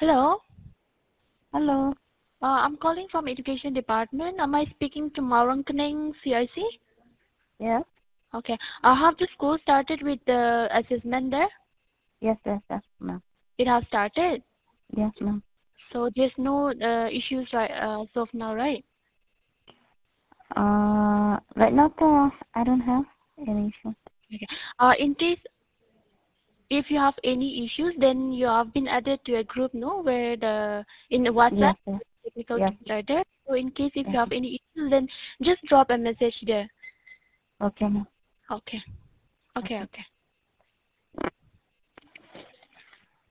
Hello. Hello. I'm calling from Education Department. Am I speaking to Maurang Kening CIC? Yes. Okay. Have the school started with the assessment there? Yes, ma'am. It has started. Yes, ma'am. So there's no issues right as of now, right? Right now, I don't have any issue. Okay. In case if you have any issues, then you have been added to a group, no, where in the WhatsApp Yes, yes, technical yes, teams are there. So in case if yes. you have any issues, then just drop a message there. Okay, ma'am. Okay. Okay. Okay. Okay.